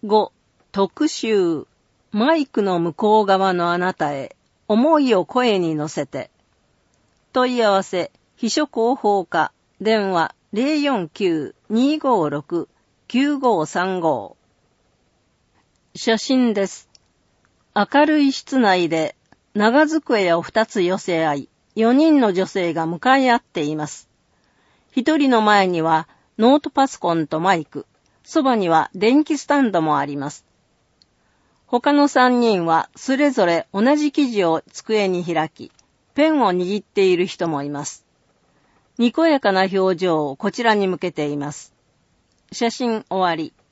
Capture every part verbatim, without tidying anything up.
ご、特集。マイクの向こう側のあなたへ、思いを声に乗せて。問い合わせ、秘書広報課、電話 ゼロよんきゅう にーごーろく きゅうごーさんご。写真です。明るい室内で、長机を二つ寄せ合い、四人の女性が向かい合っています。一人の前には、ノートパソコンとマイク、そばには電気スタンドもあります。他の三人はそれぞれ同じ記事を机に開き、ペンを握っている人もいます。にこやかな表情をこちらに向けています。写真終わり。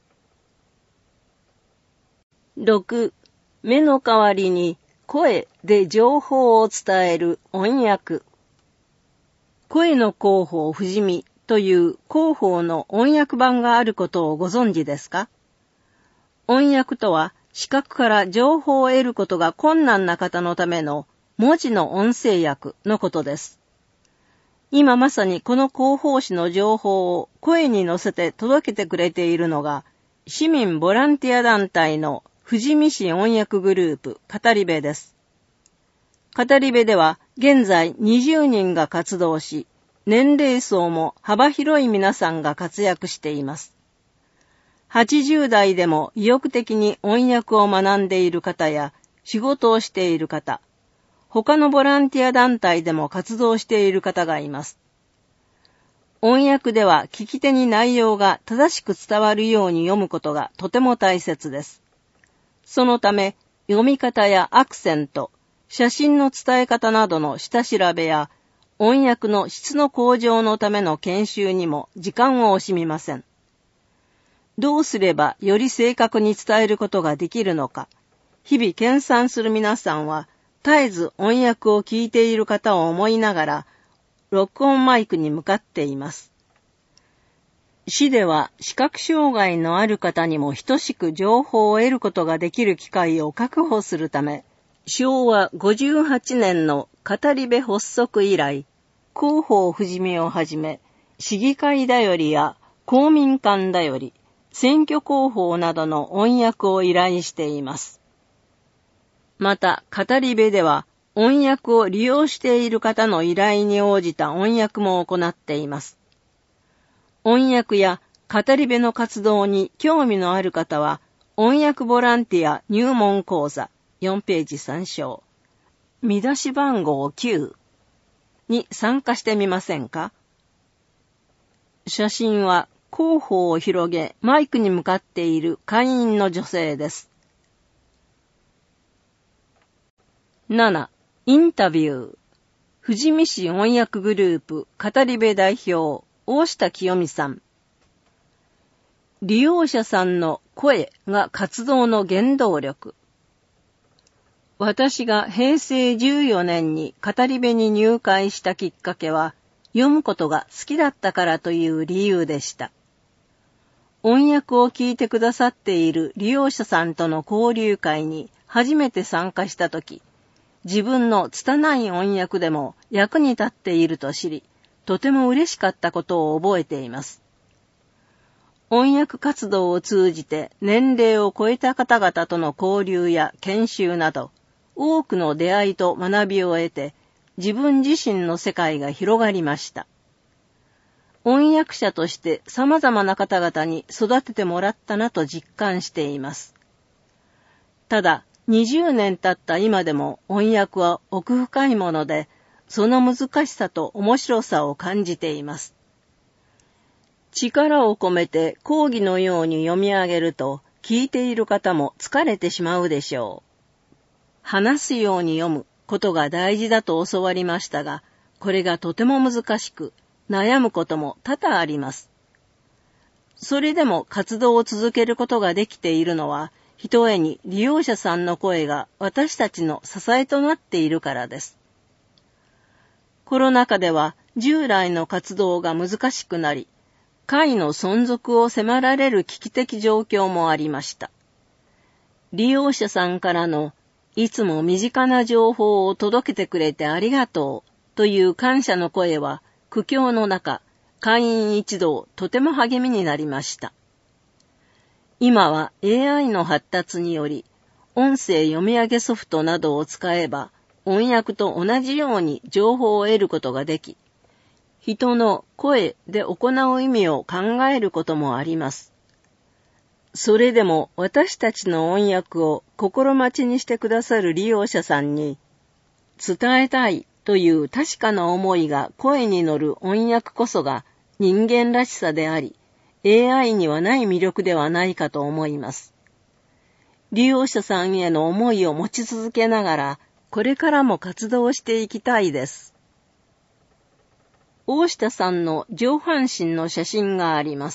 ろく、目の代わりに声で情報を伝える音訳。声の広報不死身という広報の音訳版があることをご存知ですか？音訳とは視覚から情報を得ることが困難な方のための文字の音声訳のことです。今まさにこの広報誌の情報を声に乗せて届けてくれているのが市民ボランティア団体の富士見市音訳グループ語り部です。語り部では現在にじゅうにんが活動し、年齢層も幅広い皆さんが活躍しています。はちじゅう代でも意欲的に音訳を学んでいる方や仕事をしている方、他のボランティア団体でも活動している方がいます。音訳では聞き手に内容が正しく伝わるように読むことがとても大切です。そのため、読み方やアクセント、写真の伝え方などの下調べや音訳の質の向上のための研修にも時間を惜しみません。どうすればより正確に伝えることができるのか、日々研鑽する皆さんは、絶えず音訳を聞いている方を思いながら、録音マイクに向かっています。市では視覚障害のある方にも等しく情報を得ることができる機会を確保するため、しょうわごじゅうはちねんの語り部発足以来、広報不死身をはじめ、市議会だよりや公民館だより、選挙広報などの音訳を依頼しています。また、語り部では音訳を利用している方の依頼に応じた音訳も行っています。音訳や語り部の活動に興味のある方は、音訳ボランティア入門講座よんページ参照。見出し番号きゅうに参加してみませんか？写真は広報を広げマイクに向かっている会員の女性です。なな. インタビュー。富士見市音訳グループ語り部代表大下清美さん。利用者さんの声が活動の原動力。私がへいせいじゅうよねんに語り部に入会したきっかけは、読むことが好きだったからという理由でした。音訳を聞いてくださっている利用者さんとの交流会に初めて参加したとき、自分の拙い音訳でも役に立っていると知り、とても嬉しかったことを覚えています。音訳活動を通じて年齢を超えた方々との交流や研修など、多くの出会いと学びを得て、自分自身の世界が広がりました。音訳者として様々な方々に育ててもらったなと実感しています。ただ、にじゅうねん経った今でも音訳は奥深いもので、その難しさと面白さを感じています。力を込めて講義のように読み上げると、聞いている方も疲れてしまうでしょう。話すように読むことが大事だと教わりましたが、これがとても難しく、悩むことも多々あります。それでも活動を続けることができているのは、ひとえに利用者さんの声が私たちの支えとなっているからです。コロナ禍では従来の活動が難しくなり、会の存続を迫られる危機的状況もありました。利用者さんからのいつも身近な情報を届けてくれてありがとうという感謝の声は苦境の中、会員一同とても励みになりました。 今は エーアイ の発達により、音声読み上げソフトなどを使えば、音訳と同じように情報を得ることができ、人の声で行う意味を考えることもあります。それでも私たちの音訳を心待ちにしてくださる利用者さんに、伝えたいという確かな思いが声に乗る音訳こそが人間らしさであり、エーアイ にはない魅力ではないかと思います。利用者さんへの思いを持ち続けながら、これからも活動していきたいです。大下さんの上半身の写真があります。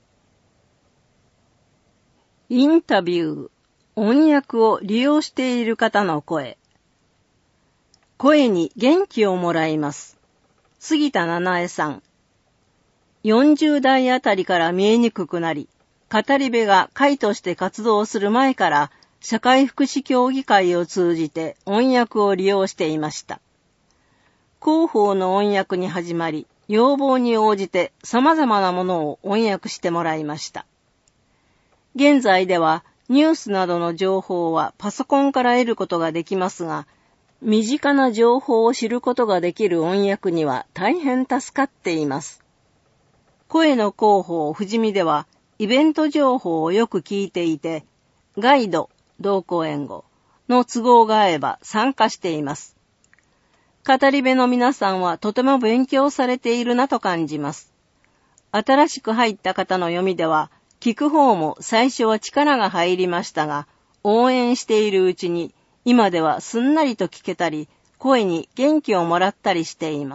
インタビュー、音訳を利用している方の声。声に元気をもらいます。杉田七重さん。よんじゅう代あたりから見えにくくなり、語り部が会として活動する前から社会福祉協議会を通じて音訳を利用していました。広報の音訳に始まり、要望に応じて様々なものを音訳してもらいました。現在ではニュースなどの情報はパソコンから得ることができますが、身近な情報を知ることができる音訳には大変助かっています。声の広報富士見ではイベント情報をよく聞いていて、ガイド、同行援護の都合が合えば参加しています。語り部の皆さんはとても勉強されているなと感じます。新しく入った方の読みでは、聞く方も最初は力が入りましたが、応援しているうちに、今ではすんなりと聞けたり、声に元気をもらったりしています。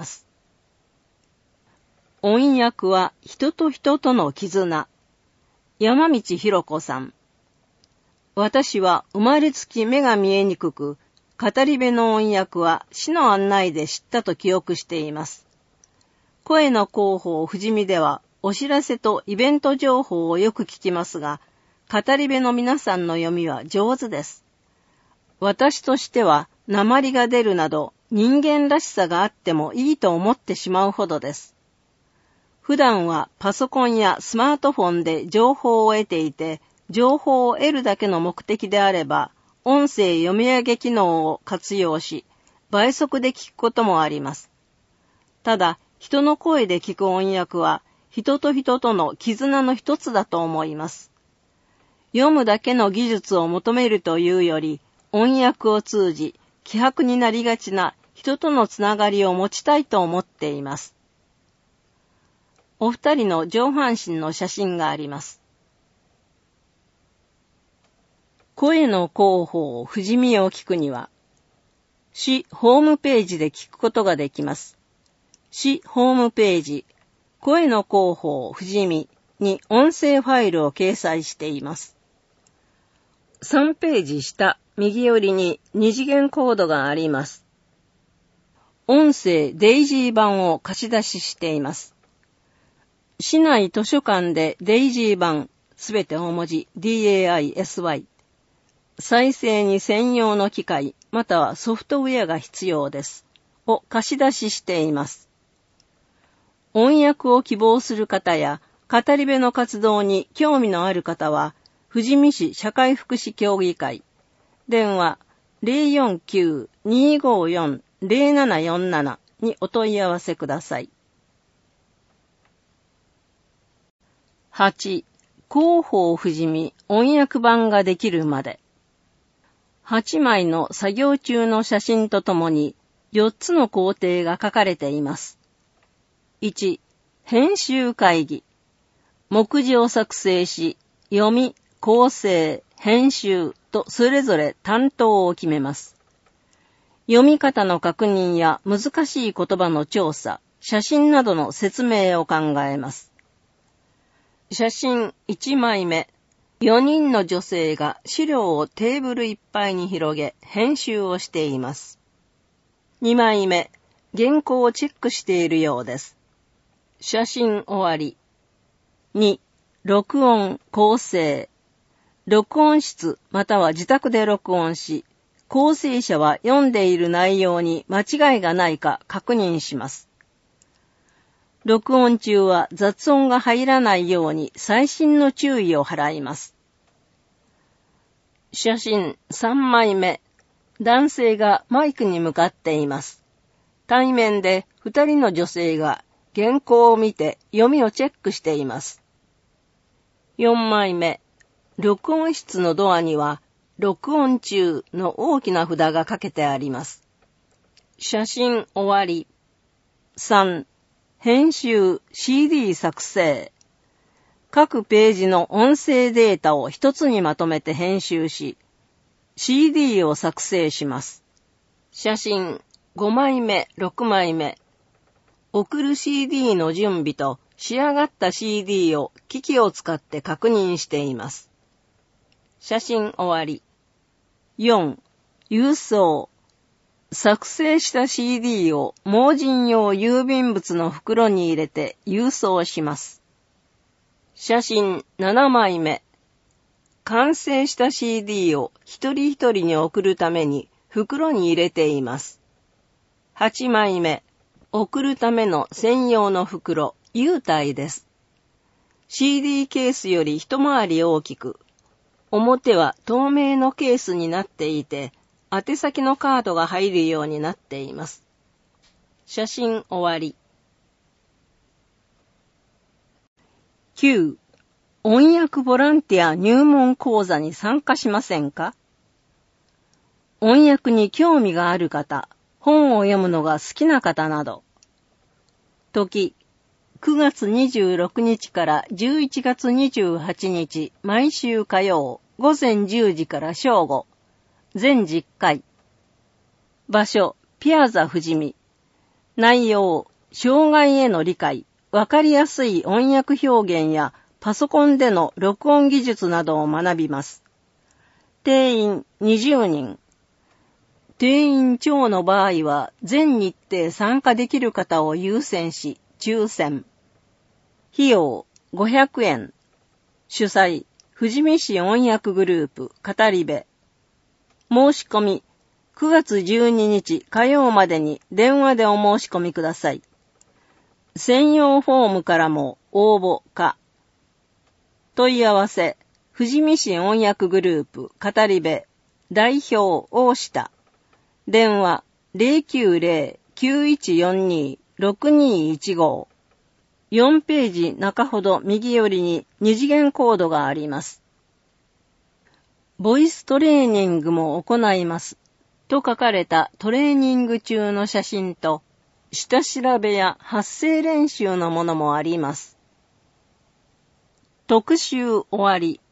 音訳は人と人との絆。山道ひろ子さん。私は生まれつき目が見えにくく、語り部の音訳は市の案内で知ったと記憶しています。声の広報富士見では、お知らせとイベント情報をよく聞きますが、語り部の皆さんの読みは上手です。私としては、訛りが出るなど、人間らしさがあってもいいと思ってしまうほどです。普段はパソコンやスマートフォンで情報を得ていて、情報を得るだけの目的であれば、音声読み上げ機能を活用し、倍速で聞くこともあります。ただ、人の声で聞く音訳は、人と人との絆の一つだと思います。読むだけの技術を求めるというより、音訳を通じ、希薄になりがちな人とのつながりを持ちたいと思っています。お二人の上半身の写真があります。声の広報富士見を聞くには、市ホームページで聞くことができます。市ホームページ、声の広報富士見に音声ファイルを掲載しています。さんページ下、右寄りに二次元コードがあります。音声デイジー版を貸し出ししています。市内図書館でデイジー版、すべて大文字 ディーエーアイエスワイ。再生に専用の機械、またはソフトウェアが必要です。を貸し出ししています。音訳を希望する方や、語り部の活動に興味のある方は、富士見市社会福祉協議会、電話 ゼロよんきゅう にーごーよん ゼロななよんなな にお問い合わせください。はち. 広報富士見音訳版ができるまで。はちまいの作業中の写真とともによっつの工程が書かれています。いち. 編集会議。目次を作成し、読み、構成、編集とそれぞれ担当を決めます。読み方の確認や難しい言葉の調査、写真などの説明を考えます。写真いちまいめ。よにんの女性が資料をテーブルいっぱいに広げ、編集をしています。にまいめ。原稿をチェックしているようです。写真終わり。に. 録音、構成。録音室または自宅で録音し、構成者は読んでいる内容に間違いがないか確認します。録音中は雑音が入らないように細心の注意を払います。 写真さんまいめ。男性がマイクに向かっています。対面で二人の女性が原稿を見て読みをチェックしています。よんまいめ。録音室のドアには録音中の大きな札がかけてあります。写真終わり。さん. 編集 シーディー 作成。各ページの音声データを一つにまとめて編集し、シーディー を作成します。写真ごまいめ、ろくまいめ。送る シーディー の準備と仕上がった シーディー を機器を使って確認しています。写真終わり。よん. 郵送。作成した シーディー を盲人用郵便物の袋に入れて郵送します。写真ななまいめ。完成した シーディー を一人一人に送るために袋に入れています。はちまいめ。送るための専用の袋、優待です。シーディー ケースより一回り大きく、表は透明のケースになっていて、宛先のカードが入るようになっています。写真終わり。きゅう. 音訳ボランティア入門講座に参加しませんか？音訳に興味がある方、本を読むのが好きな方など。時、くがつにじゅうろくにちからじゅういちがつにじゅうはちにち、毎週火曜、ごぜんじゅうじから正午。全じゅっかい。場所、ピアザ富士見。内容、障害への理解、わかりやすい音訳表現やパソコンでの録音技術などを学びます。定員にじゅうにん。定員超の場合は全日程参加できる方を優先し抽選。費用ごひゃくえん。主催、富士見市音訳グループ語り部。申し込み、くがつじゅうににち火曜までに電話でお申し込みください。専用フォームからも応募可。問い合わせ、富士見市音訳グループ語り部、代表大下。電話 ゼロきゅうゼロ きゅういちよんに ろくにいちご。よんページ中ほど右寄りに二次元コードがあります。ボイストレーニングも行います。と書かれたトレーニング中の写真と、下調べや発声練習のものもあります。特集終わり。